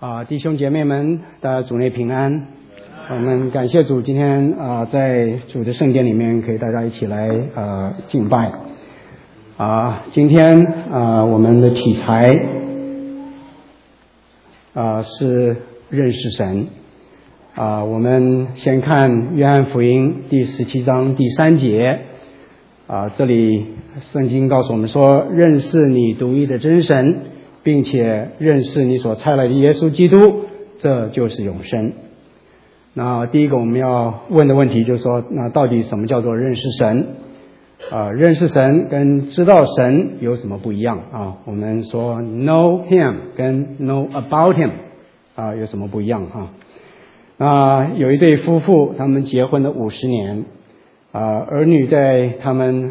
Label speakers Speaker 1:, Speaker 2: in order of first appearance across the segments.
Speaker 1: 弟兄姐妹们，大家主内平安。我们感谢主，今天在主的圣殿里面，可以大家一起来敬拜。今天我们的题材是认识神。我们先看约翰福音第17章第3节。这里圣经告诉我们说，认识你独一的真神，并且认识你所差来的耶稣基督，这就是永生。那第一个我们要问的问题就是说，那到底什么叫做认识神？认识神跟知道神有什么不一样我们说 know him 跟 know about him 有什么不一样有一对夫妇，他们结婚了50年，儿女在他们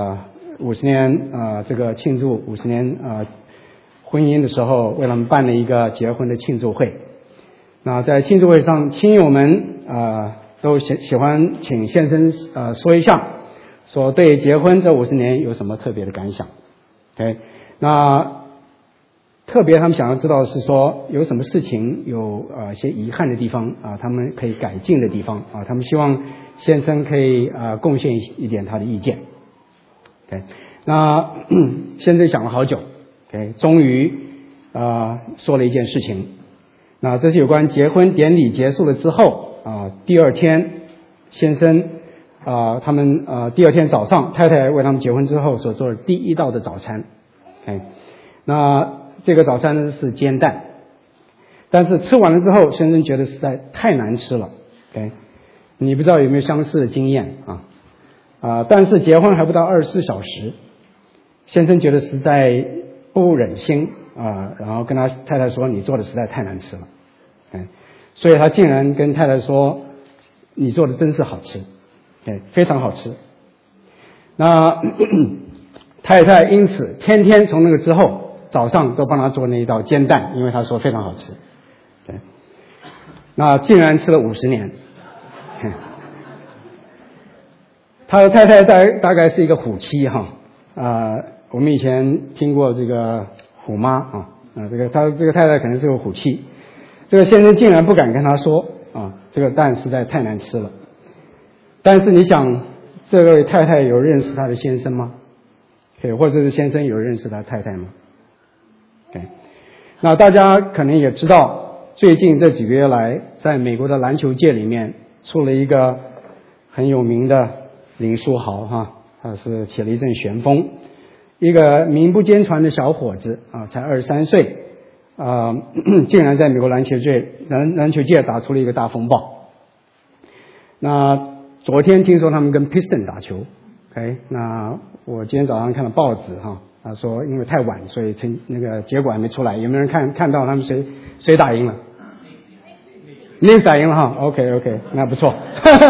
Speaker 1: 50年这个庆祝50年婚姻的时候，为他们办了一个结婚的庆祝会。那在庆祝会上，亲友们都喜欢请先生说一下，说对结婚这50年有什么特别的感想。那特别他们想要知道的是说，有什么事情有一些遗憾的地方他们可以改进的地方他们希望先生可以贡献一点他的意见。那先生想了好久终于说了一件事情。那这是有关结婚典礼结束了之后第二天先生他们第二天早上太太为他们结婚之后所做的第一道的早餐。那这个早餐呢是煎蛋，但是吃完了之后先生觉得实在太难吃了。你不知道有没有相似的经验但是结婚还不到24小时，先生觉得实在不忍心然后跟他太太说，你做的实在太难吃了。所以他竟然跟太太说，你做的真是好吃，非常好吃。那太太因此天天从那个之后早上都帮他做那一道煎蛋，因为他说非常好吃。那竟然吃了50年。他的太太大概是一个虎妻我们以前听过这个虎妈他这个太太可能是个虎妻。这个先生竟然不敢跟他说这个蛋实在太难吃了。但是你想，这位太太有认识他的先生吗？或者是先生有认识他太太吗？那大家可能也知道，最近这几个月来，在美国的篮球界里面出了一个很有名的林书豪他是起了一阵旋风。一个名不见传的小伙子才23岁竟然在美国篮球界打出了一个大风暴。那昨天听说他们跟 Piston 打球那我今天早上看了报纸他说因为太晚，所以那个结果还没出来。有没有人看到他们谁打赢了？Knicks 打赢了OK 那不错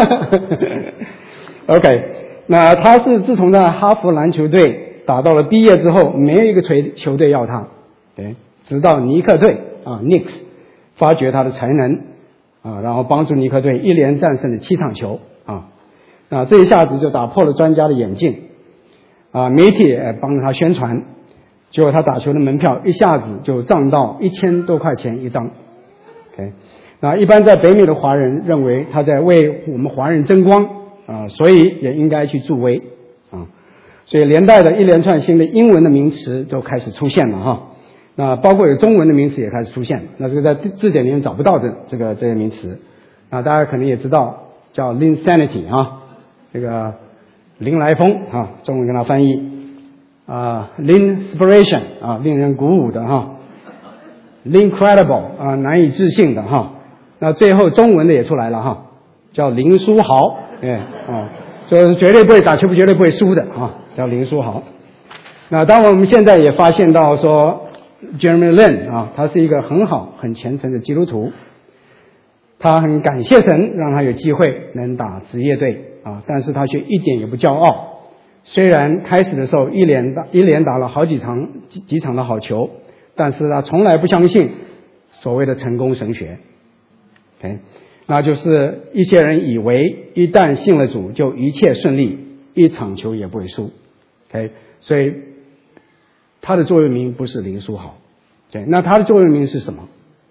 Speaker 1: OK。 那他是自从在哈佛篮球队打到了毕业之后，没有一个球队要他直到尼克队Knicks 发掘他的才能然后帮助尼克队一连战胜了7场球那这一下子就打破了专家的眼镜媒体也帮着他宣传，结果他打球的门票一下子就涨到1000多块钱一张。那一般在北美的华人认为他在为我们华人争光所以也应该去助威所以连带的一连串新的英文的名词都开始出现了那包括有中文的名词也开始出现，那这个在字典里面找不到的这些名词大家可能也知道叫 Linsanity 这个林来疯中文跟它翻译Linspiration 令人鼓舞的Lincredible 难以置信的那最后中文的也出来了叫林书豪就是绝对不会打球，绝对不会输的叫林书豪。那当然我们现在也发现到说 Jeremy Lin 他是一个很好很虔诚的基督徒，他很感谢神让他有机会能打职业队但是他却一点也不骄傲。虽然开始的时候一连打了好几场的好球，但是他从来不相信所谓的成功神学。那就是一些人以为一旦信了主就一切顺利，一场球也不会输。所以他的座右铭不是林书豪。那他的座右铭是什么？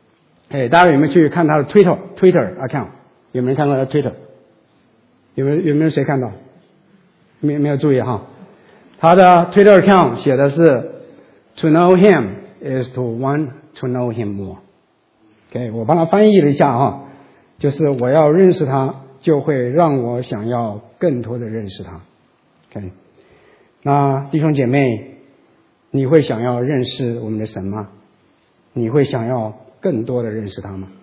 Speaker 1: 大家有没有去看他的 Twitter account？ 有没有看到他的 Twitter？ 有没有人谁看到？没有注意哈？他的 Twitter account 写的是 To know him is to want to know him more。我帮他翻译了一下哈，就是我要认识他，就会让我想要更多的认识他。那弟兄姐妹，你会想要认识我们的神吗？你会想要更多的认识他吗？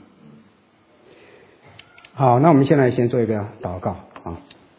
Speaker 1: 好，那我们现在先做一个祷告啊。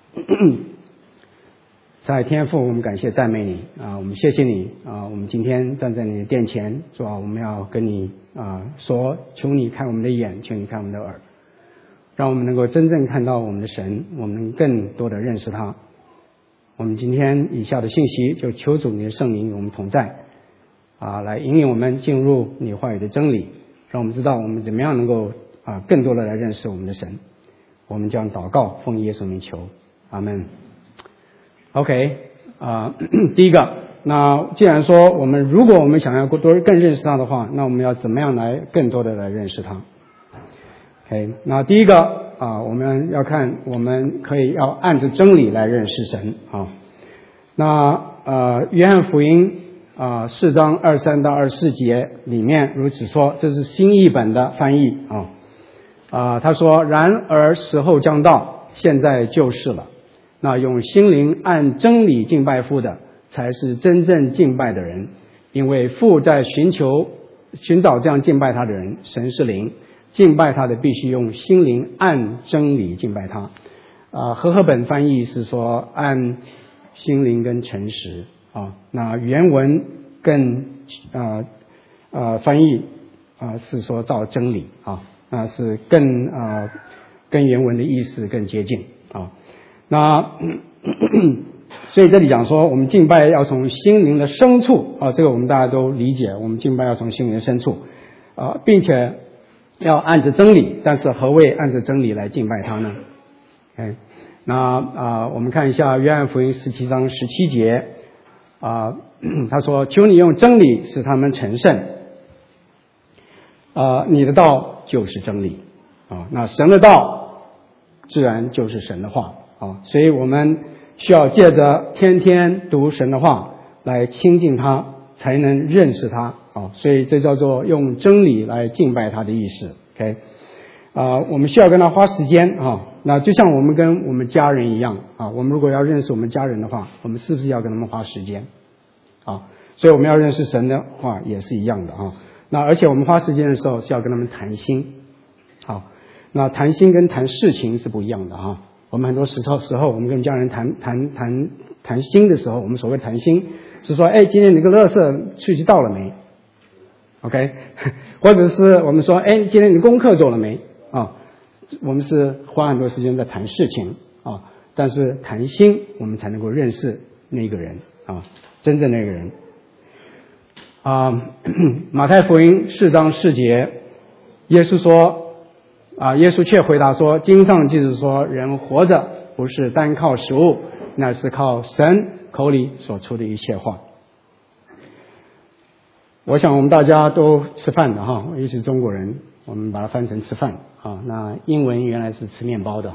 Speaker 1: 在天父，我们感谢赞美你啊，我们谢谢你啊，我们今天站在你的殿前，主啊，我们要跟你说，求你开我们的眼，求你开我们的耳，让我们能够真正看到我们的神，我们能更多的认识他。我们今天以下的信息，就求主你的圣灵与我们同在来引领我们进入你话语的真理，让我们知道我们怎么样能够更多的来认识我们的神。我们将祷告奉耶稣名求，阿们。OK， 第一个，那既然说如果我们想要更认识他的话，那我们要怎么样来更多的来认识他 ？OK， 那第一个我们要看，我们要按着真理来认识神啊。那约翰福音4章23到24节里面如此说，这是新译本的翻译他说：然而时候将到，现在就是了。那用心灵按真理敬拜父的，才是真正敬拜的人，因为父在寻找这样敬拜他的人。神是灵，敬拜他的必须用心灵按真理敬拜他。和合本翻译是说按心灵跟诚实那原文更翻译是说照真理那是跟原文的意思更接近那所以这里讲说，我们敬拜要从心灵的深处这个我们大家都理解，我们敬拜要从心灵的深处并且要按着真理。但是何谓按着真理来敬拜他呢？那我们看一下约翰福音17章17节他说：求你用真理使他们成圣你的道就是真理那神的道自然就是神的话所以我们需要借着天天读神的话来亲近他，才能认识他所以这叫做用真理来敬拜他的意思。我们需要跟他花时间那就像我们跟我们家人一样我们如果要认识我们家人的话，我们是不是要跟他们花时间所以我们要认识神的话也是一样的那而且我们花时间的时候是要跟他们谈心那谈心跟谈事情是不一样的我们很多时候我们跟家人谈心的时候，我们所谓谈心是说今天你个垃圾出去倒了没 OK 或者是我们说今天你功课做了没我们是花很多时间在谈事情但是谈心我们才能够认识那个人真正那个人马太福音4章4节耶稣说耶稣却回答说，经上记着说，人活着不是单靠食物，乃是靠神口里所出的一切话。我想我们大家都吃饭的尤其是中国人，我们把它翻成吃饭那英文原来是吃面包的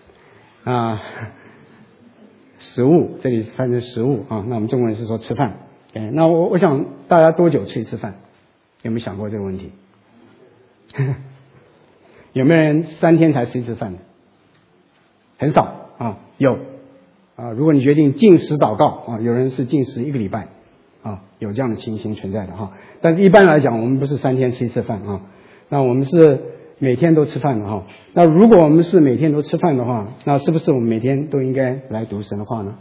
Speaker 1: 食物这里翻成食物那我们中国人是说吃饭那我想大家多久吃一次饭？有没有想过这个问题？有没有人3天才吃一次饭的？很少有如果你决定禁食祷告有人是禁食1个礼拜有这样的情形存在的但是一般来讲，我们不是3天吃一次饭那我们是每天都吃饭的那如果我们是每天都吃饭的话，那是不是我们每天都应该来读神的话呢？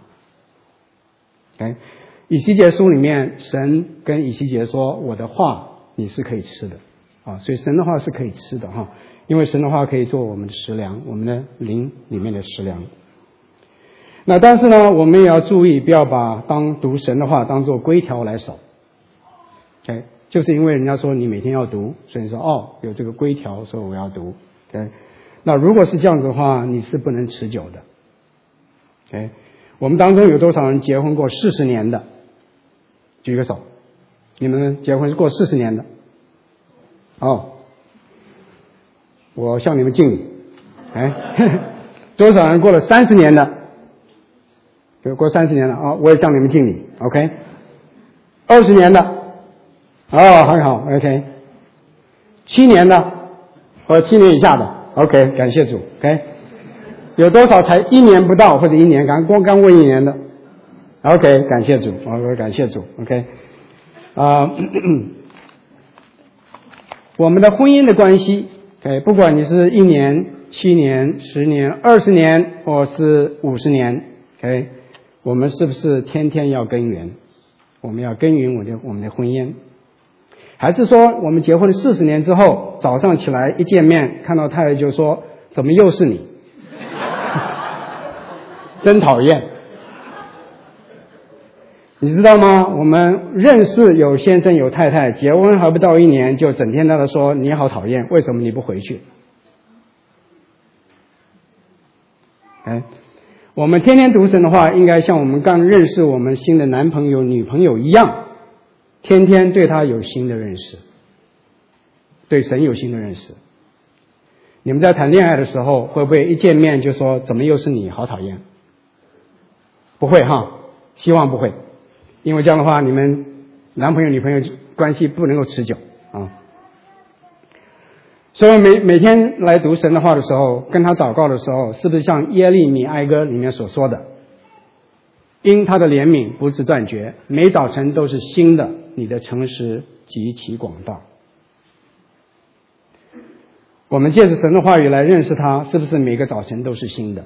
Speaker 1: 以西结书里面，神跟以西结说，我的话你是可以吃的所以神的话是可以吃的因为神的话可以做我们的食粮，我们的灵里面的食粮。那但是呢，我们也要注意，不要把读神的话当做规条来守就是因为人家说你每天要读，所以说有这个规条，所以我要读那如果是这样子的话，你是不能持久的我们当中有多少人结婚过40年的？举个手。你们结婚是过40年的我向你们敬礼。多少人过了30年的？过30年了啊，我也向你们敬礼。OK。20年的，很好。OK。7年的，和7年以下的。OK， 感谢主。OK。有多少才1年不到或者1年，刚过1年的 ？OK， 感谢主。感谢主。OK。我们的婚姻的关系，不管你是1年、7年、10年、20年，或是50年，OK， 我们是不是天天要耕耘？我们要耕耘我们的婚姻，还是说我们结婚40年之后，早上起来一见面，看到太太就说：“怎么又是你？”真讨厌。你知道吗？我们认识有先生有太太，结婚还不到1年，就整天跟他说：“你好讨厌，为什么你不回去？”我们天天读神的话，应该像我们刚认识我们新的男朋友女朋友一样，天天对他有新的认识，对神有新的认识。你们在谈恋爱的时候，会不会一见面就说：“怎么又是你？好讨厌？”不会哈，希望不会，因为这样的话，你们男朋友女朋友关系不能够持久啊。所以每天来读神的话的时候，跟他祷告的时候，是不是像耶利米哀歌里面所说的：“因他的怜悯不致断绝，每早晨都是新的，你的诚实极其广大。”我们借着神的话语来认识他，是不是每个早晨都是新的？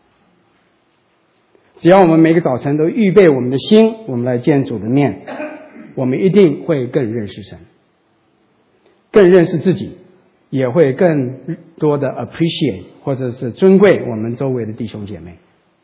Speaker 1: 只要我们每个早晨都预备我们的心，我们来见主的面，我们一定会更认识神，更认识自己，也会更多的 appreciate 或者是尊贵我们周围的弟兄姐妹。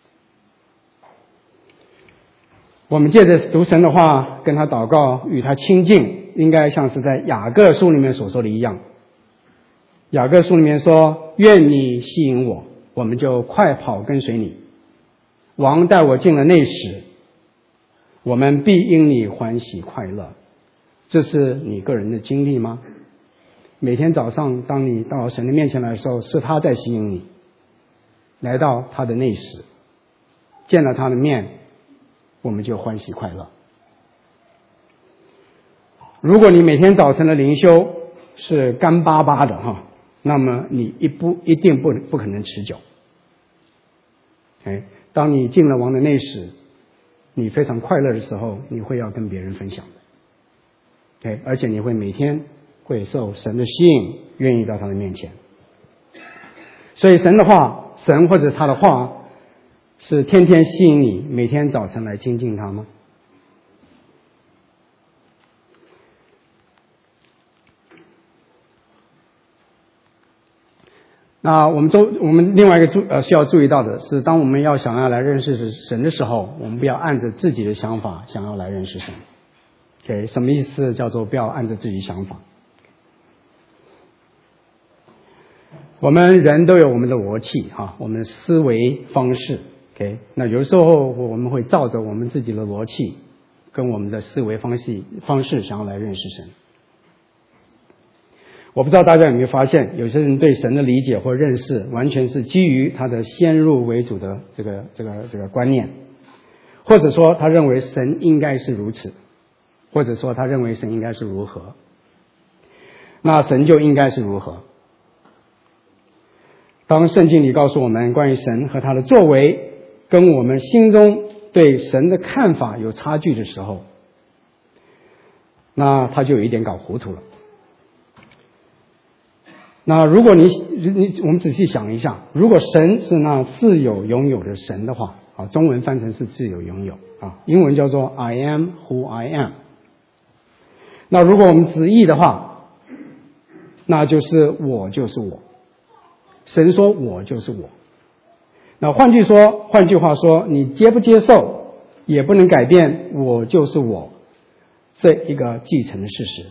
Speaker 1: 我们借着读神的话，跟他祷告，与他亲近，应该像是在雅各书里面所说的一样。雅各书里面说：“愿你吸引我，我们就快跑跟随你。王带我进了内室，我们必因你欢喜快乐。”这是你个人的经历吗？每天早上当你到神的面前来的时候，是他在吸引你来到他的内室，见了他的面，我们就欢喜快乐。如果你每天早晨的灵修是干巴巴的哈，那么你一定不可能持久。当你进了王的内室，你非常快乐的时候，你会要跟别人分享的。而且你会每天会受神的吸引，愿意到他的面前。所以神的话，神或者他的话，是天天吸引你，每天早晨来亲近他吗？那我们另外一个需要注意到的是，当我们想要来认识神的时候，我们不要按着自己的想法想要来认识神。什么意思？叫做不要按着自己想法。我们人都有我们的逻辑我们的思维方式。那有时候我们会照着我们自己的逻辑跟我们的思维方式想要来认识神。我不知道大家有没有发现，有些人对神的理解或认识完全是基于他的先入为主的这个观念，或者说他认为神应该是如此，或者说他认为神应该是如何，那神就应该是如何。当圣经里告诉我们关于神和他的作为跟我们心中对神的看法有差距的时候，那他就有一点搞糊涂了。那如果我们仔细想一下，如果神是那自有拥有的神的话中文翻成是自有拥有英文叫做 I am who I am。 那如果我们直译的话，那就是我就是我，神说我就是我。那换句话说，你接不接受也不能改变我就是我这一个既成的事实。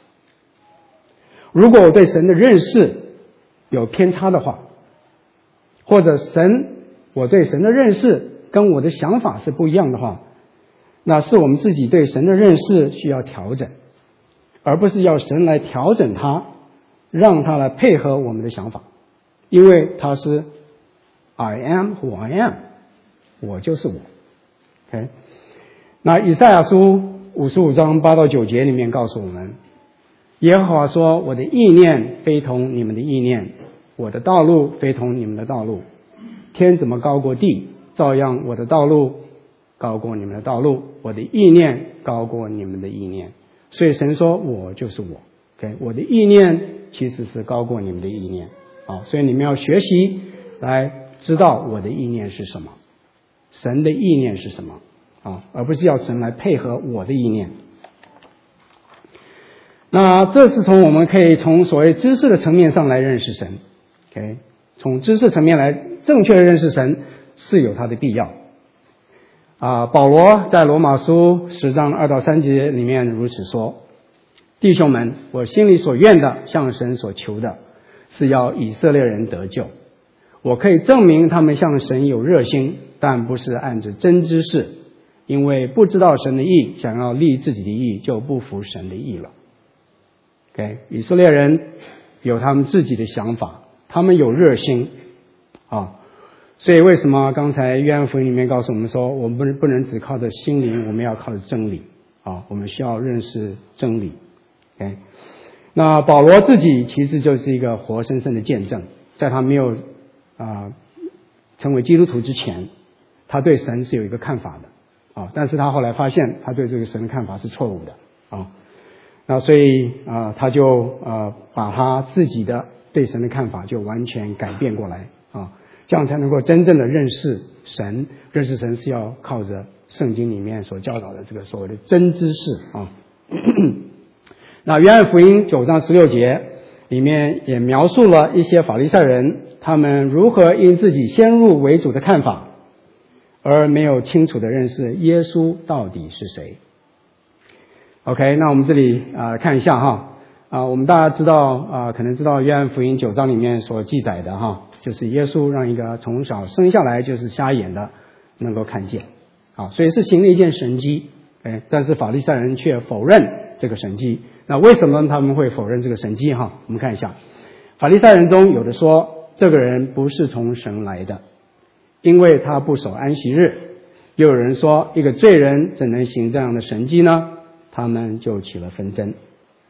Speaker 1: 如果我对神的认识有偏差的话，或者我对神的认识跟我的想法是不一样的话，那是我们自己对神的认识需要调整，而不是要神来调整它， 让他来配合我们的想法，因为他是 I am who I am， 我就是我。OK， 那以赛亚书55章8到9节里面告诉我们，耶和华说，我的意念非同你们的意念，我的道路非同你们的道路，天怎么高过地，照样我的道路高过你们的道路，我的意念高过你们的意念。所以神说我就是我。Okay， 我的意念其实是高过你们的意念。所以你们要学习来知道我的意念是什么，神的意念是什么而不是要神来配合我的意念。那这是从我们可以从所谓知识的层面上来认识神。Okay， 从知识层面来正确的认识神是有它的必要。保罗在罗马书10章2到3节里面如此说，弟兄们，我心里所愿的，向神所求的，是要以色列人得救。我可以证明他们向神有热心，但不是按着真知识，因为不知道神的义，想要立自己的义，就不服神的义了。Okay， 以色列人有他们自己的想法，他们有热心所以为什么刚才约翰福音里面告诉我们说，我们不能只靠着心灵，我们要靠着真理我们需要认识真理。Okay， 那保罗自己其实就是一个活生生的见证，在他没有成为基督徒之前，他对神是有一个看法的但是他后来发现他对这个神的看法是错误的那所以他就把他自己的对神的看法就完全改变过来这样才能够真正的认识神。认识神是要靠着圣经里面所教导的这个所谓的真知识那约翰福音9章16节里面也描述了一些法利赛人，他们如何因自己先入为主的看法，而没有清楚的认识耶稣到底是谁。OK， 那我们这里看一下我们大家知道可能知道约翰福音9章里面所记载的就是耶稣让一个从小生下来就是瞎眼的能够看见所以是行了一件神迹但是法利赛人却否认这个神迹。那为什么他们会否认这个神迹我们看一下，法利赛人中有的说这个人不是从神来的，因为他不守安息日。又有人说一个罪人怎能行这样的神迹呢？他们就起了纷争。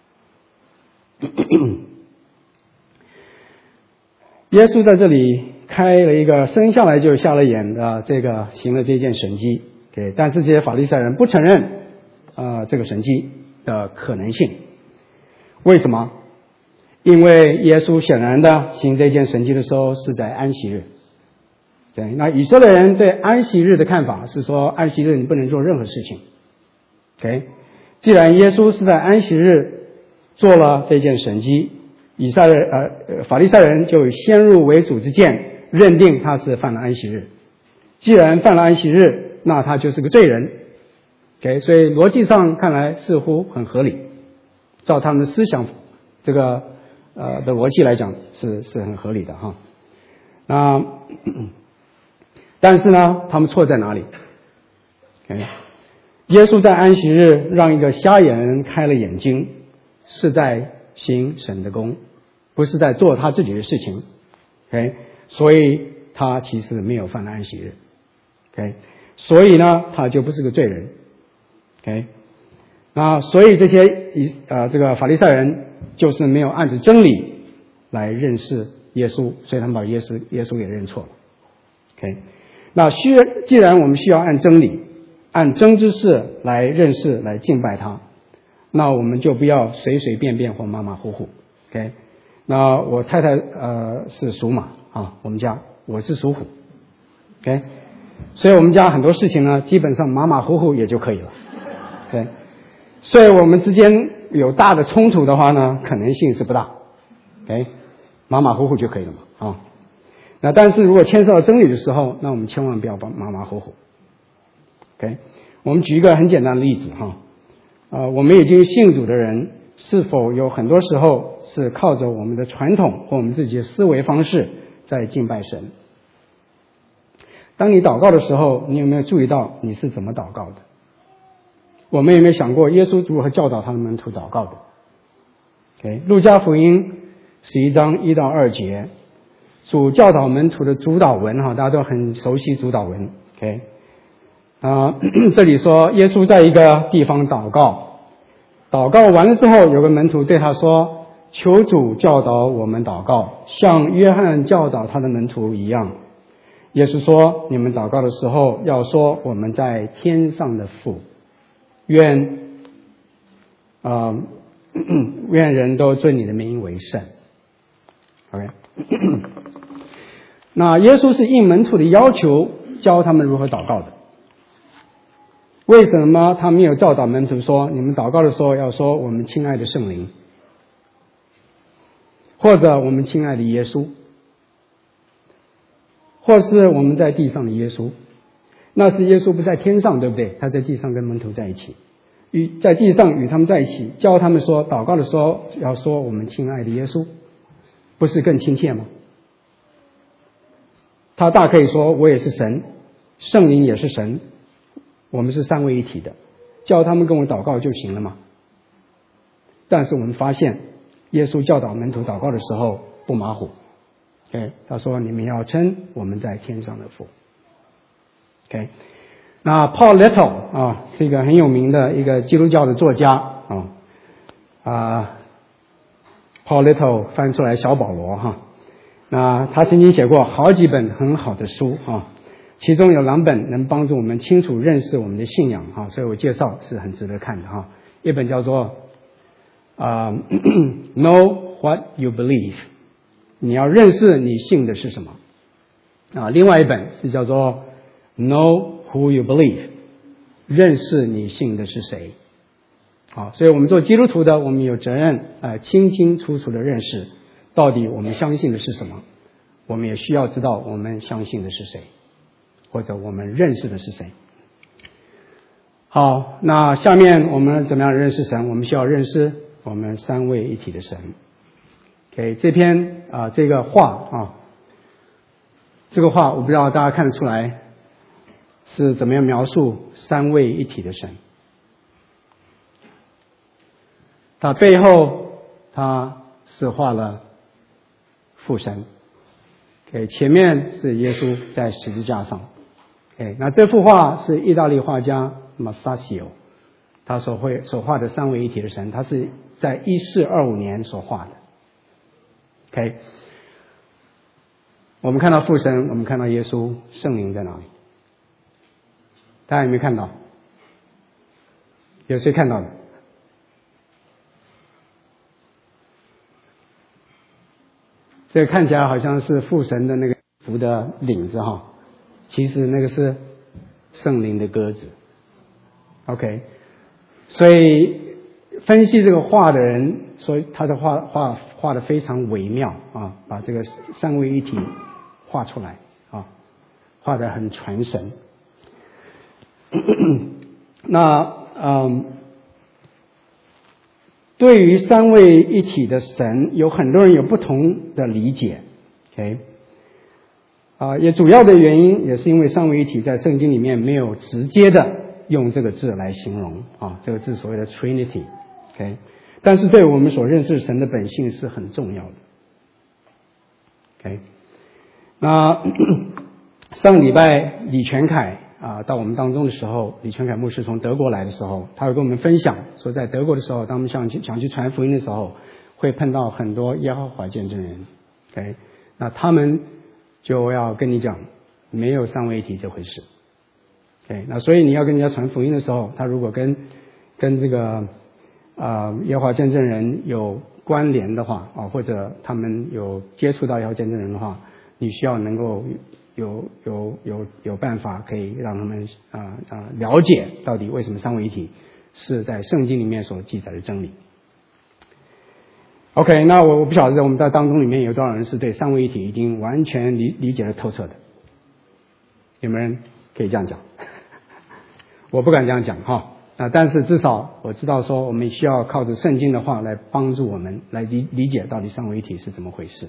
Speaker 1: 耶稣在这里开了一个生下来就瞎了眼的行了这件神迹但是这些法利赛人不承认这个神迹的可能性。为什么？因为耶稣显然的行这件神迹的时候是在安息日。那以色列人对安息日的看法是说，安息日你不能做任何事情。既然耶稣是在安息日做了这件神迹，法利赛人就以先入为主之见认定他是犯了安息日。既然犯了安息日，那他就是个罪人。所以逻辑上看来似乎很合理，照他们的思想的逻辑来讲是很合理的那但是呢，他们错在哪里？耶稣在安息日让一个瞎眼人开了眼睛，是在行神的工，不是在做他自己的事情。所以他其实没有犯了安息日。所以呢，他就不是个罪人。那所以这些这个法利赛人就是没有按着真理来认识耶稣，所以他们把耶稣给认错了。那既然我们需要按真理按真知识来认识来敬拜他，那我们就不要随随便便或马马虎虎。那我太太是属马我们家我是属虎。所以我们家很多事情呢基本上马马虎虎也就可以了。所以我们之间有大的冲突的话呢，可能性是不大。马马虎虎就可以了嘛那但是如果牵涉到真理的时候，那我们千万不要马马虎虎。我们举一个很简单的例子我们已经信主的人，是否有很多时候是靠着我们的传统或我们自己的思维方式在敬拜神？当你祷告的时候，你有没有注意到你是怎么祷告的？我们有没有想过耶稣如何教导他的门徒祷告的？路加福音 11章1到2节，主教导门徒的主导文大家都很熟悉主导文。OK， 这里说耶稣在一个地方祷告完了之后，有个门徒对他说：“求主教导我们祷告，像约翰教导他的门徒一样。”耶稣说：“你们祷告的时候，要说我们在天上的父，愿人都尊你的名为圣。” OK， 那耶稣是应门徒的要求，教他们如何祷告的。为什么他没有教导门徒说，你们祷告的时候要说我们亲爱的圣灵，或者我们亲爱的耶稣，或是我们在地上的耶稣？那是耶稣不在天上，对不对？他在地上跟门徒在一起，在地上与他们在一起，教他们说祷告的时候要说我们亲爱的耶稣，不是更亲切吗？他大可以说我也是神，圣灵也是神，我们是三位一体的，叫他们跟我祷告就行了嘛。但是我们发现耶稣教导门徒祷告的时候不马虎。OK， 他说你们要称我们在天上的父。OK， 那 Paul Little 是一个很有名的一个基督教的作家Paul Little 翻出来小保罗那他曾经写过好几本很好的书其中有2本能帮助我们清楚认识我们的信仰所以我介绍是很值得看的一本叫做Know What You Believe， 你要认识你信的是什么另外一本是叫做 Know Who You Believe， 认识你信的是谁。所以我们做基督徒的，我们有责任清清楚楚的认识到底我们相信的是什么，我们也需要知道我们相信的是谁，或者我们认识的是谁。好，那下面我们怎么样认识神？我们需要认识我们三位一体的神。OK， 这篇这个话这个话我不知道大家看得出来是怎么样描述三位一体的神。他背后他是画了父神，OK， 前面是耶稣在十字架上，OK， 那这幅画是意大利画家 Masaccio 他所画的三位一体的神，他是在1425年所画的。OK， 我们看到父神，我们看到耶稣，圣灵在哪里？大家有没有看到？有谁看到的？这个看起来好像是父神的那个服的领子其实那个是圣灵的鸽子。OK， 所以分析这个画的人说他的画得非常微妙把这个三位一体画出来画得很传神。那对于三位一体的神，有很多人有不同的理解。OK， 也主要的原因也是因为三位一体在圣经里面没有直接的用这个字来形容这个字所谓的 Trinity。OK， 但是对我们所认识神的本性是很重要的。OK， 那上礼拜李全凯到我们当中的时候，李全凯牧师从德国来的时候，他会跟我们分享说，在德国的时候，当我们想去传福音的时候，会碰到很多耶和华见证人。OK， 那他们就要跟你讲，没有三位一体这回事。OK， 那所以你要跟人家传福音的时候，他如果跟这个耶和华见证人有关联的话或者他们有接触到耶和华见证人的话，你需要能够有办法可以让他们了解到底为什么三位一体是在圣经里面所记载的真理。OK， 那我不晓得在我们在当中里面有多少人是对三位一体已经完全理解了透彻的，有没有人可以这样讲？我不敢这样讲但是至少我知道说我们需要靠着圣经的话来帮助我们来理解到底三位一体是怎么回事。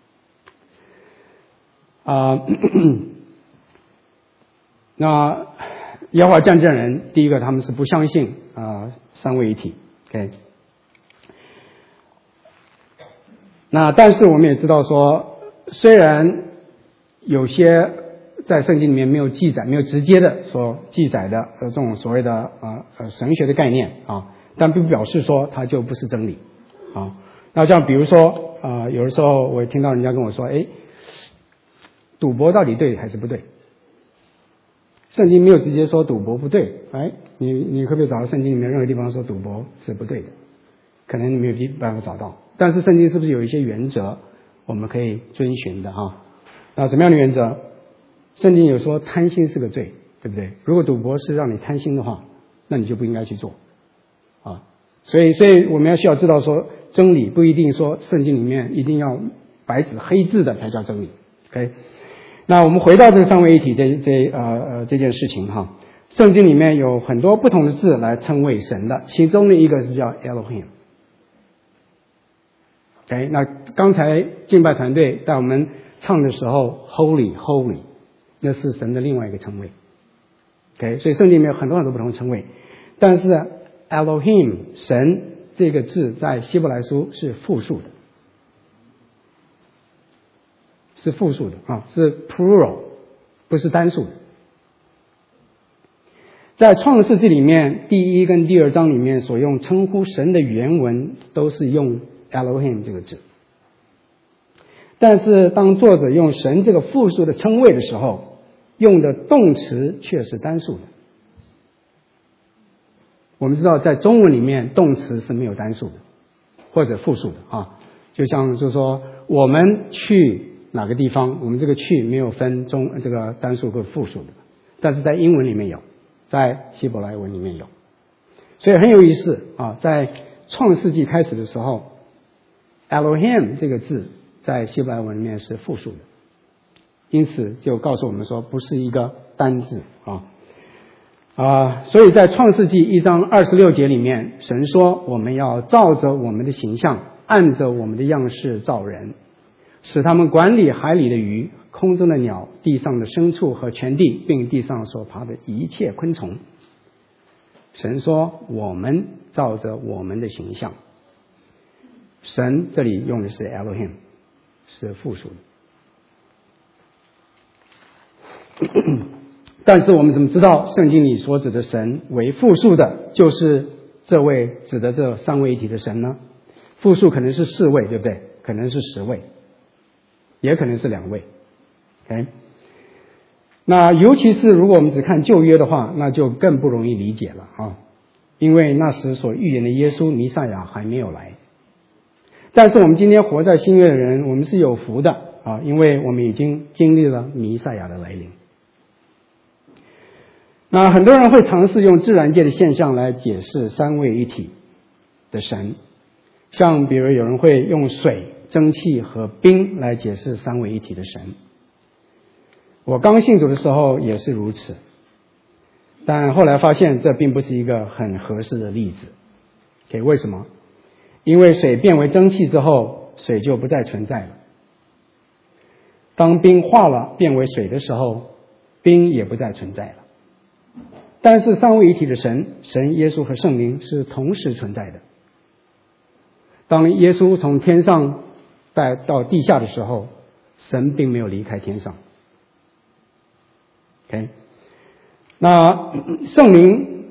Speaker 1: 那耶和华见证人，第一个他们是不相信三位一体。OK， 那但是我们也知道说，虽然有些在圣经里面没有记载，没有直接的所记载的这种所谓的神学的概念啊，但并不表示说它就不是真理啊。那像比如说有的时候我听到人家跟我说，赌博到底对还是不对？圣经没有直接说赌博不对，你可不可以找到圣经里面任何地方说赌博是不对的？可能你没有办法找到，但是圣经是不是有一些原则我们可以遵循的哈？那什么样的原则？圣经有说贪心是个罪，对不对？如果赌博是让你贪心的话，那你就不应该去做啊。所以我们需要知道说，真理不一定说圣经里面一定要白纸黑字的才叫真理。OK， 那我们回到这个三位一体这件事情哈，圣经里面有很多不同的字来称谓神的，其中的一个是叫 Elohim。OK， 那刚才敬拜团队在我们唱的时候 Holy Holy， 那是神的另外一个称谓。OK， 所以圣经里面有很多很多不同的称谓，但是 Elohim 神这个字在希伯来书是复数的，是复数的是 plural， 不是单数的。在创世纪里面第1跟第2章里面所用称呼神的原文都是用 Elohim 这个字，但是当作者用神这个复数的称谓的时候，用的动词却是单数的。我们知道在中文里面动词是没有单数的或者复数的就像就是说我们去哪个地方，我们这个去没有分这个单数和复数的，但是在英文里面有，在希伯来文里面有，所以很有意思在创世纪开始的时候 Elohim 这个字在希伯来文里面是复数的，因此就告诉我们说不是一个单字所以在创世纪1章26节里面，神说我们要照着我们的形象，按着我们的样式造人，使他们管理海里的鱼、空中的鸟、地上的牲畜和全地，并地上所爬的一切昆虫。神说我们照着我们的形象，神这里用的是 Elohim， 是复数的。但是我们怎么知道圣经里所指的神为复数的就是这位指的这三位一体的神呢？复数可能是4位，对不对？可能是10位，也可能是2位。OK， 那尤其是如果我们只看旧约的话，那就更不容易理解了因为那时所预言的耶稣弥赛亚还没有来。但是我们今天活在新约的人，我们是有福的因为我们已经经历了弥赛亚的来临。那很多人会尝试用自然界的现象来解释三位一体的神，像比如有人会用水、蒸汽和冰来解释三位一体的神。我刚信主的时候也是如此，但后来发现这并不是一个很合适的例子。为什么？因为水变为蒸汽之后，水就不再存在了。当冰化了变为水的时候，冰也不再存在了。但是三位一体的神耶稣和圣灵是同时存在的。当耶稣从天上带到地下的时候，神并没有离开天上。OK， 那圣灵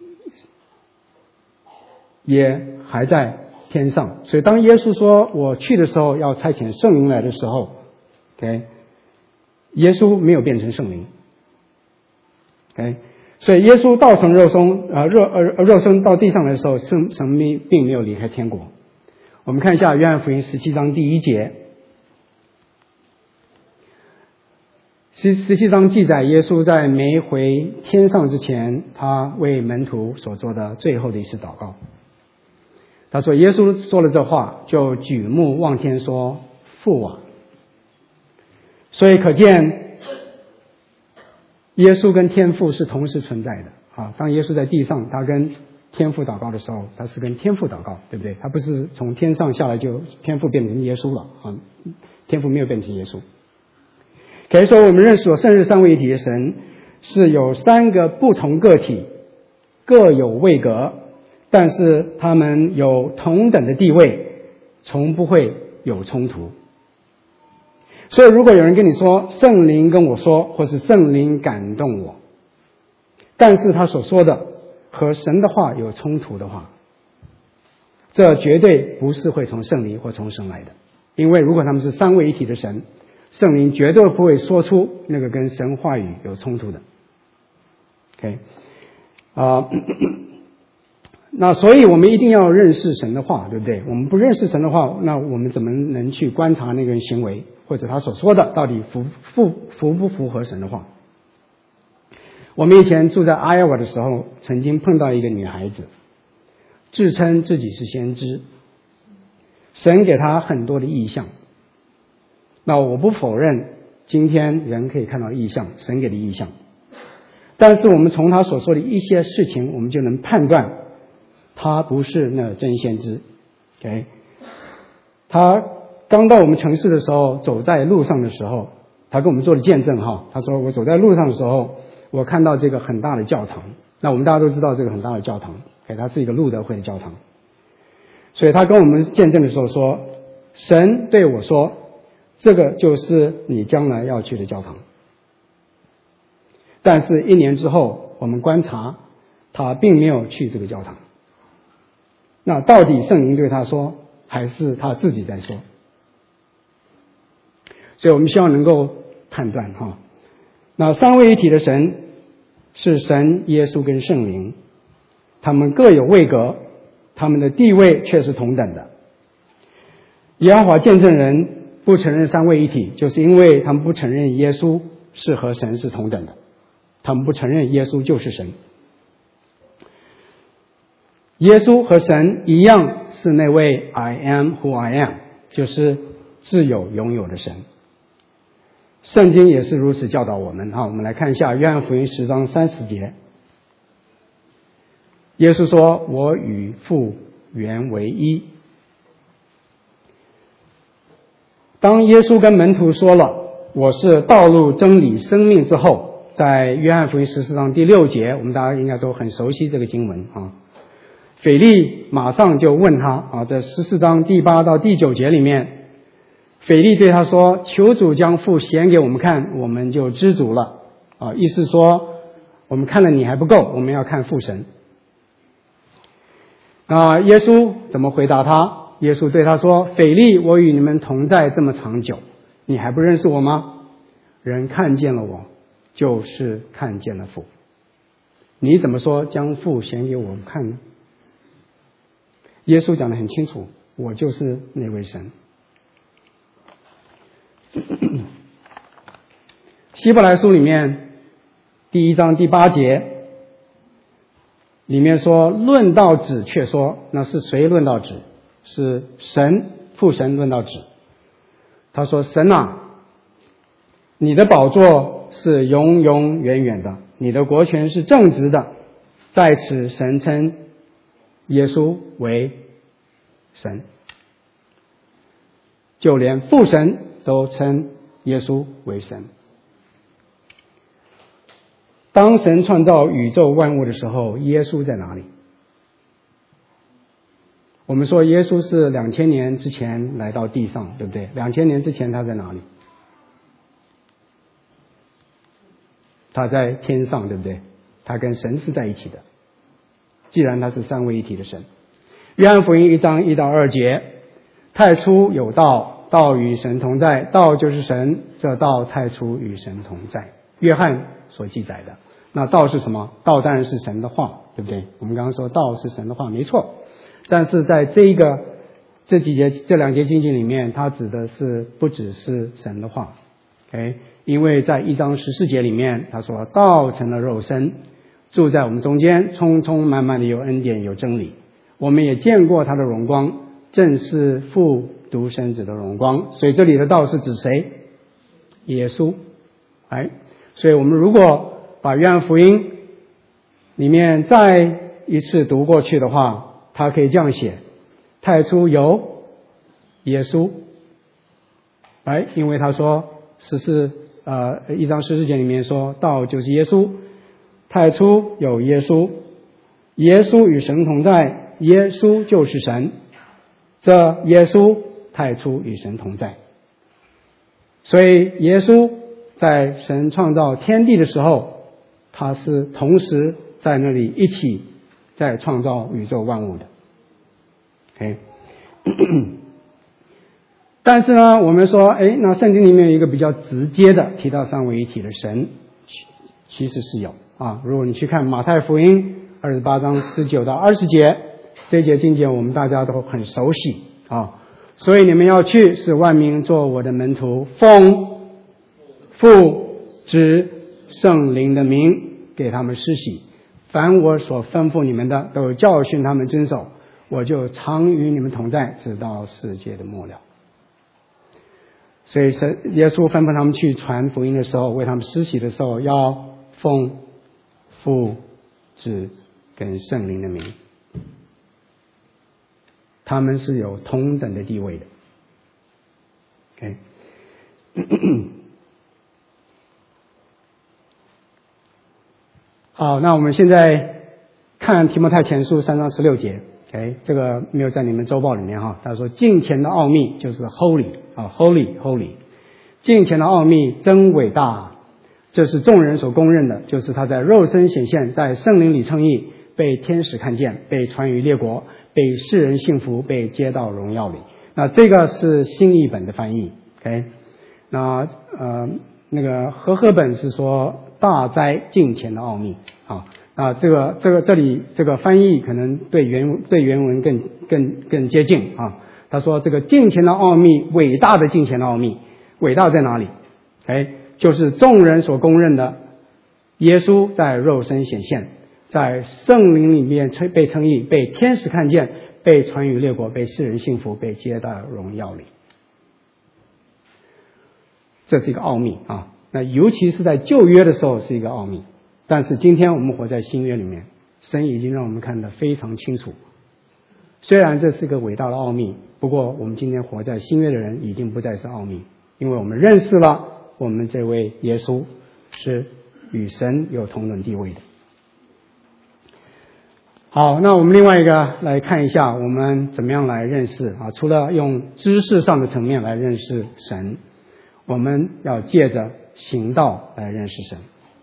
Speaker 1: 也还在天上，所以当耶稣说我去的时候要差遣圣灵来的时候，OK， 耶稣没有变成圣灵。OK， 所以耶稣道成肉身到地上来的时候，神并没有离开天国。我们看一下约翰福音17章第1节。17章记载耶稣在没回天上之前，他为门徒所做的最后的一次祷告。他说耶稣说了这话，就举目望天说父啊。所以可见耶稣跟天父是同时存在的当耶稣在地上他跟天父祷告的时候，他是跟天父祷告，对不对？他不是从天上下来就天父变成耶稣了天父没有变成耶稣。可以说我们认识所圣日三位一体的神是有3个不同个体，各有位格，但是他们有同等的地位，从不会有冲突。所以如果有人跟你说圣灵跟我说，或是圣灵感动我，但是他所说的和神的话有冲突的话，这绝对不是会从圣灵或从神来的。因为如果他们是三位一体的神，圣灵绝对不会说出那个跟神话语有冲突的。OK，那所以我们一定要认识神的话，对不对？我们不认识神的话，那我们怎么能去观察那个人行为，或者他所说的到底符不符合神的话？我们以前住在艾奥瓦的时候，曾经碰到一个女孩子，自称自己是先知，神给她很多的异象。那我不否认今天人可以看到异象，神给的异象，但是我们从她所说的一些事情，我们就能判断她不是那真先知。OK， 她刚到我们城市的时候，走在路上的时候，她跟我们做了见证哈。她说我走在路上的时候，我看到这个很大的教堂。那我们大家都知道这个很大的教堂，它是一个路德会的教堂。所以她跟我们见证的时候说，神对我说，这个就是你将来要去的教堂。但是1年之后，我们观察他并没有去这个教堂。那到底圣灵对他说，还是他自己在说？所以我们希望能够判断哈。那三位一体的神是神、耶稣跟圣灵，他们各有位格，他们的地位却是同等的。耶和华见证人不承认三位一体，就是因为他们不承认耶稣是和神是同等的，他们不承认耶稣就是神。耶稣和神一样是那位 I am who I am， 就是自有永有的神。圣经也是如此教导我们我们来看一下约翰福音10章30节，耶稣说，我与父原为一。当耶稣跟门徒说了我是道路真理生命之后，在约翰福音14章第6节，我们大家应该都很熟悉这个经文腓利马上就问他在14章第8到第9节里面，腓利对他说，求主将父显给我们看，我们就知足了意思说我们看了你还不够，我们要看父神。那耶稣怎么回答他？耶稣对他说，腓利，我与你们同在这么长久，你还不认识我吗？人看见了我，就是看见了父。你怎么说将父显给我们看呢？耶稣讲得很清楚，我就是那位神。希伯来书里面第1章第8节里面说，论到子却说，那是谁论到子？是神，父神论到子。他说，神你的宝座是永永远远的，你的国权是正直的，在此神称耶稣为神，就连父神都称耶稣为神。当神创造宇宙万物的时候，耶稣在哪里？我们说耶稣是2000年之前来到地上，对不对？2000年之前他在哪里？他在天上，对不对？他跟神是在一起的，既然他是三位一体的神。约翰福音1章1到2节，太初有道，道与神同在，道就是神，这道太初与神同在。约翰所记载的。那道是什么？道当然是神的话，对不对？我们刚刚说道是神的话，没错。但是在这2节经节里面，它指的是不只是神的话因为在1章14节里面他说，道成了肉身，住在我们中间，充充满满的有恩典有真理，我们也见过他的荣光，正是父独生子的荣光。所以这里的道是指谁？耶稣所以我们如果把约翰福音里面再一次读过去的话，他可以这样写，太初有耶稣因为他说1章14节里面说，道就是耶稣，太初有耶稣，耶稣与神同在，耶稣就是神，这耶稣太初与神同在。所以耶稣在神创造天地的时候，他是同时在那里一起在创造宇宙万物的。OK， 但是呢，我们说，那圣经里面有一个比较直接的提到三位一体的神，其实是有啊。如果你去看马太福音28章19到20节，这一节经节我们大家都很熟悉啊。所以你们要去，使万民做我的门徒，奉父子圣灵的名给他们施洗，凡我所吩咐你们的，都教训他们遵守，我就常与你们同在，直到世界的末了。所以耶稣吩咐他们去传福音的时候，为他们施洗的时候，要奉父子跟圣灵的名，他们是有同等的地位的。OK， 好，那我们现在看提摩太前书3章16节。OK， 这个没有在你们周报里面哈。他说敬虔的奥秘就是 holy 啊 ，holy， 敬虔的奥秘真伟大，这是众人所公认的，就是他在肉身显现，在圣灵里称义，被天使看见，被传于列国，被世人信服，被接到荣耀里。那这个是新译本的翻译。OK， 那那个和合本是说大哉敬虔的奥秘啊。啊，这里这个翻译可能对原文更接近啊。他说这个敬虔的奥秘，伟大的敬虔的奥秘，伟大在哪里？就是众人所公认的，耶稣在肉身显现，在圣灵里面被称义，被天使看见，被传于列国，被世人信服，被接到荣耀里。这是一个奥秘啊。那尤其是在旧约的时候是一个奥秘。但是今天我们活在新约里面，神已经让我们看得非常清楚。虽然这是个伟大的奥秘，不过我们今天活在新约的人已经不再是奥秘，因为我们认识了我们这位耶稣是与神有同等地位的。好，那我们另外一个来看一下我们怎么样来认识啊？除了用知识上的层面来认识神，我们要借着行道来认识神。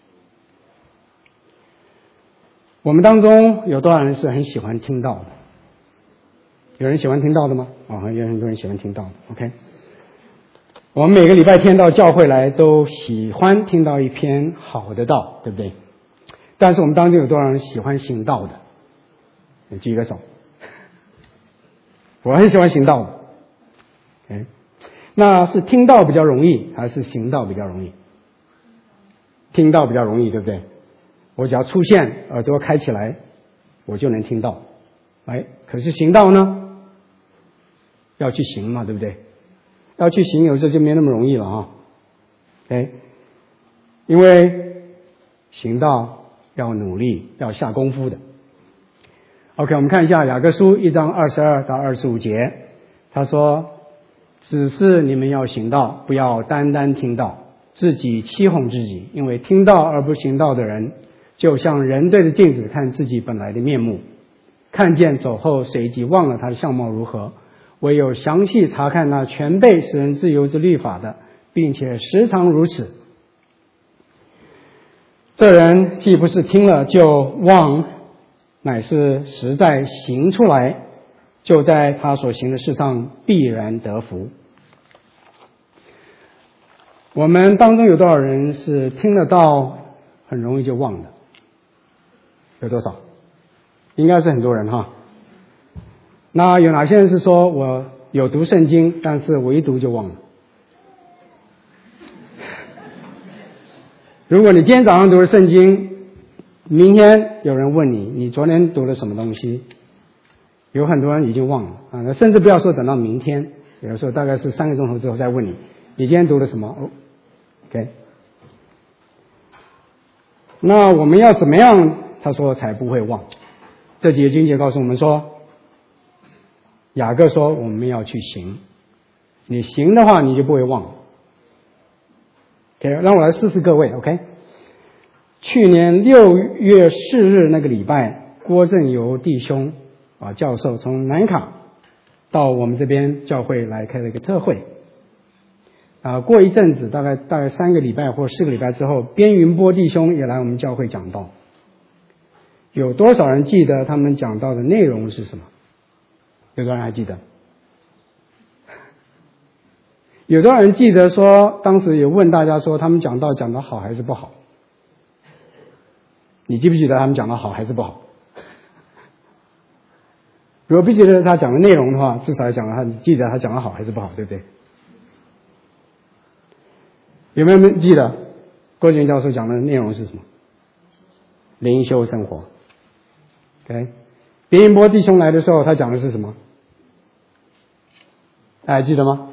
Speaker 1: 我们当中有多少人是很喜欢听道的？有人喜欢听道的吗？有很多人喜欢听道的。OK， 我们每个礼拜天到教会来都喜欢听到一篇好的道，对不对？但是我们当中有多少人喜欢行道的？你举一个手。我很喜欢行道的。OK， 那是听道比较容易，还是行道比较容易？听道比较容易，对不对？我只要出现，耳朵开起来，我就能听到。可是行道呢？要去行嘛，对不对？要去行，有时候就没那么容易了啊。因为行道要努力，要下功夫的。OK， 我们看一下雅各书1章22到25节，他说：“只是你们要行道，不要单单听道，自己欺哄自己，因为听道而不行道的人，就像人对着镜子看自己本来的面目，看见走后随即忘了他的相貌如何。唯有详细查看那全备使人自由之律法的，并且时常如此，这人既不是听了就忘，乃是实在行出来，就在他所行的事上必然得福。”我们当中有多少人是听得到很容易就忘了？有多少？应该是很多人哈。那有哪些人是说我有读圣经，但是我一读就忘了？如果你今天早上读了圣经，明天有人问你，你昨天读了什么东西？有很多人已经忘了啊，甚至不要说等到明天，有的时候大概是3个钟头之后再问你，你今天读了什么？OK， 那我们要怎么样？他说才不会忘。这几个经节告诉我们说，雅各说我们要去行，你行的话你就不会忘。OK， 让我来试试各位。OK， 去年6月4日那个礼拜，郭正游弟兄教授从南卡到我们这边教会来开了一个特会。过一阵子，大概3个礼拜或4个礼拜之后，边云波弟兄也来我们教会讲道。有多少人记得他们讲道的内容是什么？有多少人还记得？有多少人记得说当时有问大家说他们讲道讲得好还是不好？你记不记得他们讲得好还是不好？如果不记得他讲的内容的话，至少讲他记得他讲得好还是不好，对不对？有没有人记得郭建教授讲的内容是什么？灵修生活。OK， 别云波弟兄来的时候，他讲的是什么？大家记得吗？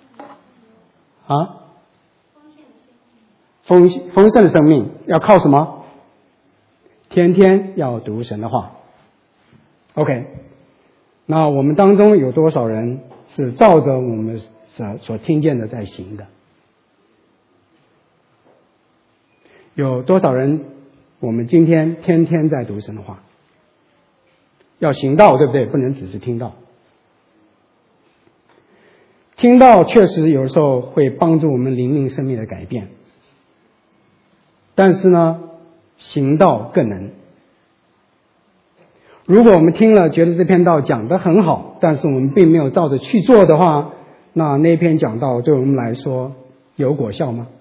Speaker 1: 丰盛的生命要靠什么？天天要读神的话。OK， 那我们当中有多少人是照着我们所听见的在行的？有多少人我们今天天天在读神的话？要行道，对不对？不能只是听到。听到确实有时候会帮助我们灵命生命的改变，但是呢，行道更能。如果我们听了觉得这篇道讲得很好，但是我们并没有照着去做的话，那篇讲道对我们来说有果效吗？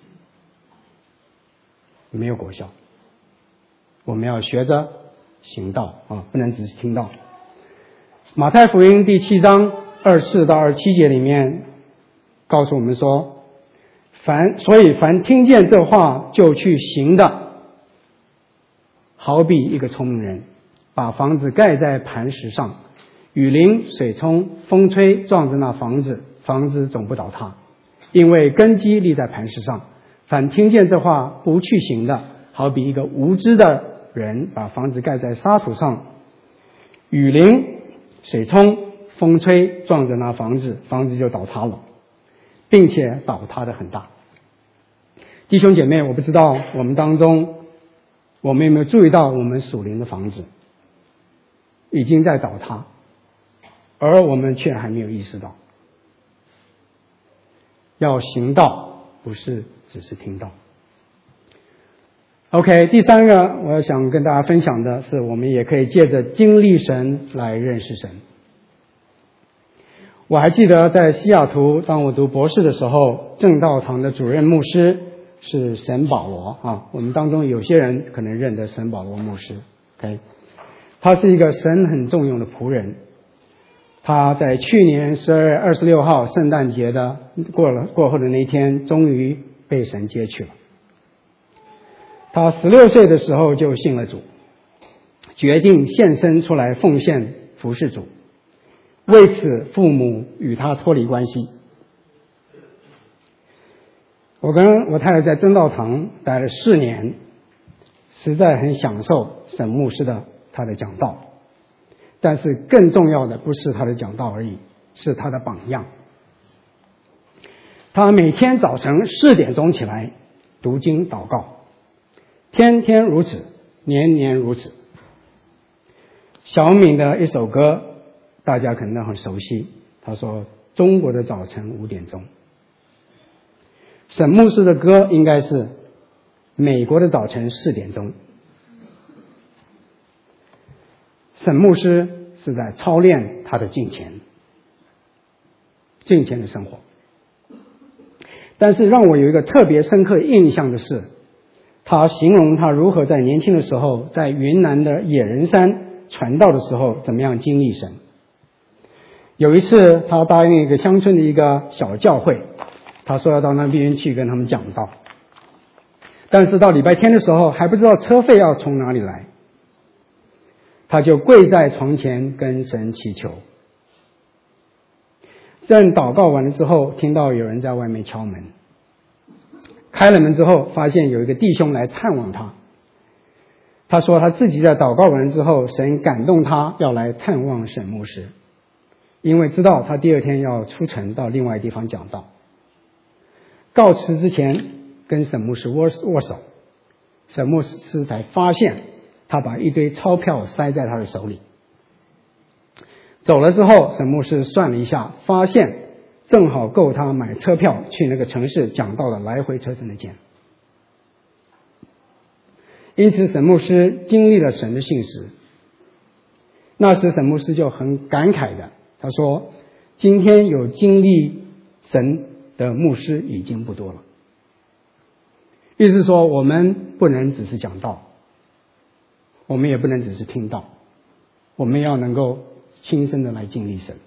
Speaker 1: 没有果效。我们要学着行道不能只是听到。马太福音第7章24到27节里面告诉我们说，所以凡听见这话就去行的，好比一个聪明人把房子盖在磐石上，雨淋水冲风吹撞着那房子，房子总不倒塌，因为根基立在磐石上。凡听见这话不去行的，好比一个无知的人把房子盖在沙土上，雨淋水冲风吹撞着那房子，房子就倒塌了，并且倒塌得很大。弟兄姐妹，我不知道我们当中我们有没有注意到，我们属灵的房子已经在倒塌，而我们却还没有意识到。要行道，不是只是听到。OK， 第3个我想跟大家分享的是，我们也可以借着经历神来认识神。我还记得在西雅图，当我读博士的时候，正道堂的主任牧师是沈保罗我们当中有些人可能认得沈保罗牧师。OK， 他是一个神很重用的仆人。他在去年12月26号圣诞节的过后的那一天，终于被神接去了。他16岁的时候就信了主，决定献身出来奉献服侍主，为此父母与他脱离关系。我跟我太太在真道堂待了4年，实在很享受沈牧师他的讲道，但是更重要的不是他的讲道而已，是他的榜样。他每天早晨4点钟起来读经祷告，天天如此，年年如此。小敏的一首歌大家可能都很熟悉，他说中国的早晨5点钟。沈牧师的歌应该是美国的早晨4点钟。沈牧师是在操练他的敬虔的生活。但是让我有一个特别深刻印象的是，他形容他如何在年轻的时候在云南的野人山传道的时候怎么样经历神。有一次他答应一个乡村的一个小教会，他说要到那边去跟他们讲道，但是到礼拜天的时候还不知道车费要从哪里来，他就跪在床前跟神祈求。正祷告完了之后，听到有人在外面敲门，开了门之后发现有一个弟兄来探望他。他说他自己在祷告完之后，神感动他要来探望沈牧师，因为知道他第2天要出城到另外地方讲道。告辞之前跟沈牧师握手，沈牧师才发现他把一堆钞票塞在他的手里。 走了之后，沈牧师算了一下，发现正好够他买车票去那个城市讲道的来回车程的钱。因此沈牧师经历了神的信实。那时沈牧师就很感慨的，他说，今天有经历神的牧师已经不多了。意思是说，我们不能只是讲道，我们也不能只是听道，我们要能够亲身的来经历神。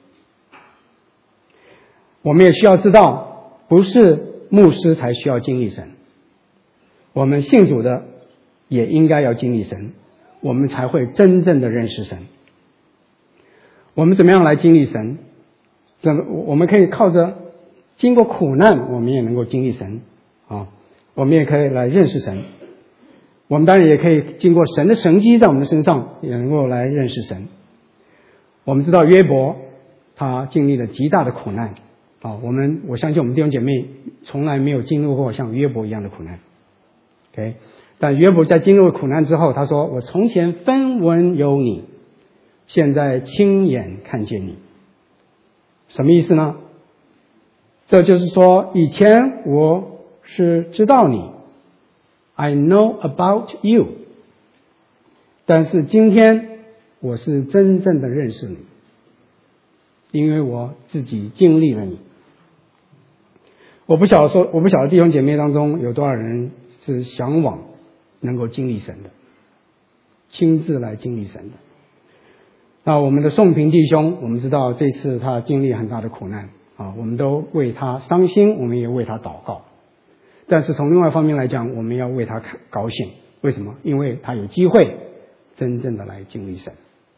Speaker 1: 我们也需要知道，不是牧师才需要经历神，我们信主的也应该要经历神，我们才会真正的认识神。我们怎么样来经历神？我们可以靠着经过苦难，我们也能够经历神啊。我们也可以来认识神，我们当然也可以经过神的神迹在我们的身上，也能够来认识神。我们知道约伯他经历了极大的苦难啊，我相信我们弟兄姐妹从来没有经历过像约伯一样的苦难。OK， 但约伯在经历了苦难之后，他说：“我从前分闻有你，现在亲眼看见你。”什么意思呢？这就是说，以前我是知道你 I know about you， 但是今天我是真正的认识你，因为我自己经历了你。我不晓得弟兄姐妹当中有多少人是向往能够经历神的，亲自来经历神的。那我们的宋平弟兄，我们知道这次他经历很大的苦难啊，我们都为他伤心，我们也为他祷告。但是从另外一方面来讲，我们要为他高兴。为什么？因为他有机会真正的来经历神。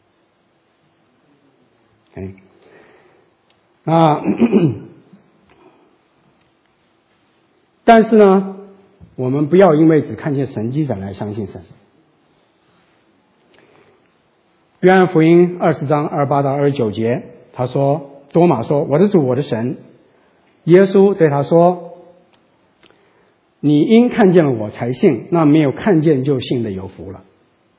Speaker 1: 但是呢，我们不要因为只看见神迹来相信神。约翰福音20章28到29节，他说，多马说：“我的主，我的神。”耶稣对他说：“你因看见了我才信，那没有看见就信的有福了。”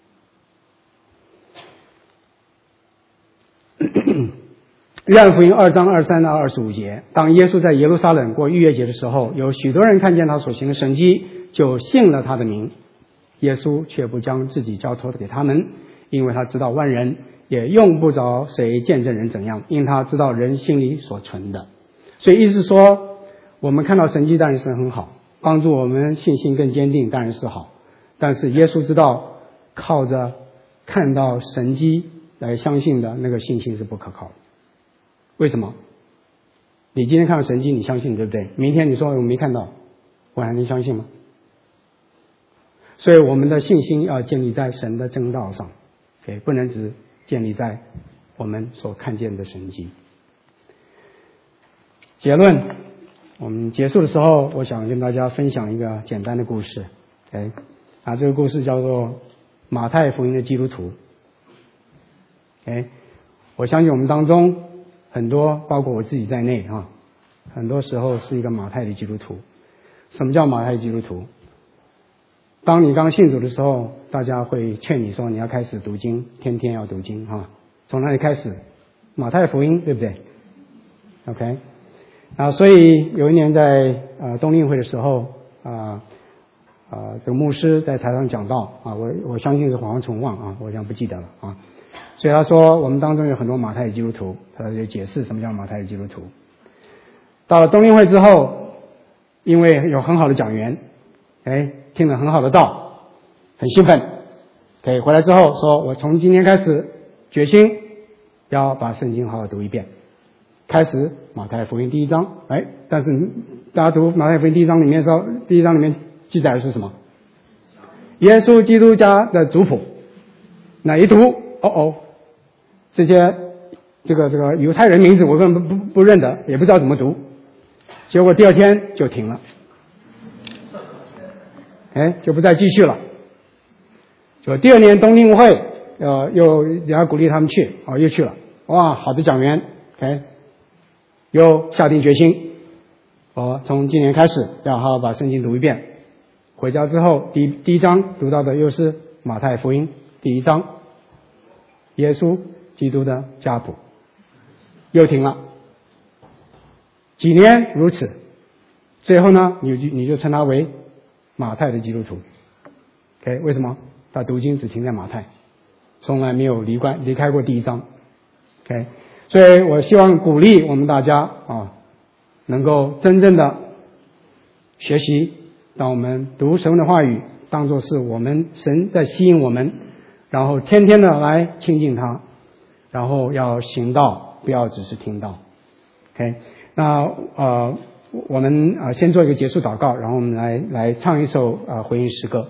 Speaker 1: 约翰福音2章23到25节，当耶稣在耶路撒冷过逾越节的时候，有许多人看见他所行的神迹，就信了他的名。耶稣却不将自己交托给他们，因为他知道万人，也用不着谁见证人怎样，因他知道人心里所存的。所以意思是说，我们看到神迹当然是很好，帮助我们信心更坚定当然是好，但是耶稣知道靠着看到神迹来相信的那个信心是不可靠的。为什么？你今天看到神迹你相信，对不对？明天你说我没看到，我还能相信吗？所以我们的信心要建立在神的真道上，不能只建立在我们所看见的神迹。结论，我们结束的时候，我想跟大家分享一个简单的故事。这个故事叫做马太福音的基督徒。我相信我们当中很多，包括我自己在内很多时候是一个马太的基督徒。什么叫马太基督徒？当你刚信主的时候，大家会劝你说你要开始读经，天天要读经从哪里开始？马太福音，对不对 ？OK。所以有一年在冬令会的时候这个牧师在台上讲道我相信是恍然重望我想不记得了所以他说我们当中有很多马太基督徒，他就解释什么叫马太基督徒。到了冬令会之后，因为有很好的讲员听了很好的道，很兴奋回来之后说，我从今天开始决心要把圣经好好读一遍，开始马太福音第1章。但是大家读马太福音第1章里面说，第1章里面记载的是什么？耶稣基督家的族谱。那一读这些这个犹太人名字我根本不认得，也不知道怎么读，结果第2天就停了，就不再继续了。就第2年冬令会又人家鼓励他们去又去了。哇，好的讲员又下定决心从今年开始要好好把圣经读一遍。回家之后第1章读到的又是马太福音第1章，耶稣基督的家谱。 又停了，几年如此，最后呢，你就称他为马太的基督徒。OK， 为什么？他读经只停在马太，从来没有离开过第一章。OK， 所以我希望鼓励我们大家能够真正的学习，当我们读神的话语，当作是我们神在吸引我们，然后天天的来亲近他，然后要行道，不要只是听道。OK， 那我们先做一个结束祷告，然后我们来唱一首回应诗歌。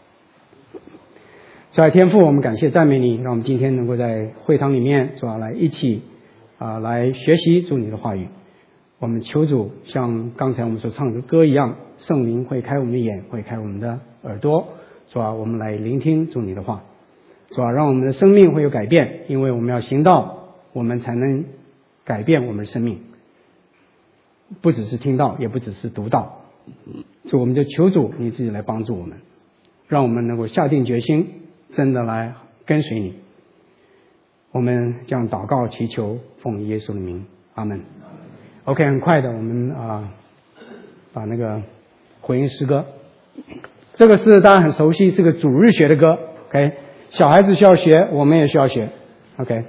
Speaker 1: 主啊，天父，我们感谢赞美你，让我们今天能够在会堂里面主啊来一起来学习主你的话语。我们求主像刚才我们所唱的歌一样，圣灵会开我们的眼，会开我们的耳朵，主啊，我们来聆听主你的话，主啊，让我们的生命会有改变，因为我们要行道，我们才能改变我们的生命，不只是听道，也不只是读道。主，我们就求主你自己来帮助我们，让我们能够下定决心，真的来跟随你。我们将祷告祈求，奉耶稣的名，阿们。OK， 很快的，我们把那个回应诗歌，这个是大家很熟悉，是个主日学的歌。OK， 小孩子需要学，我们也需要学。OK。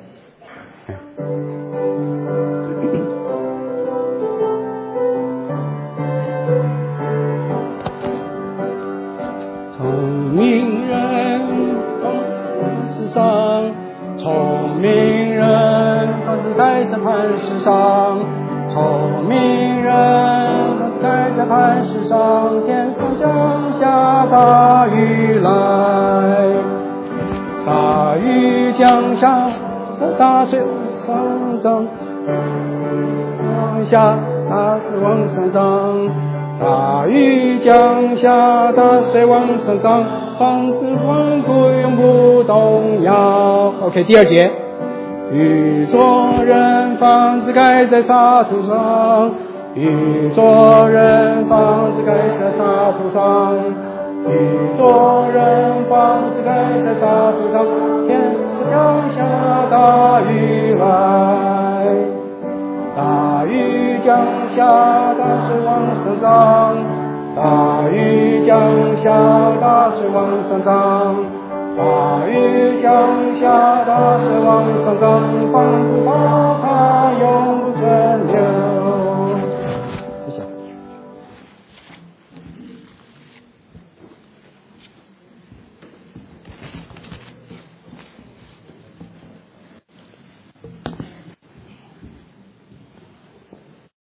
Speaker 1: 聪明人放世上，聪明人放自盖在磐石上。聪明人，他是盖在磐石上，天上降下大雨来，大雨降下，大水往上涨，降下，大水往上涨，大雨降下，大水往上涨，房子稳固永不动摇。OK， 第二节。愚拙人房子盖在沙土上，愚拙人房子盖在沙土上，愚拙人房子盖在沙土上，天是降下大雨来，大雨降下，大水往上涨，大雨降下，大水往上涨，大雨降下，大水往上涨，房子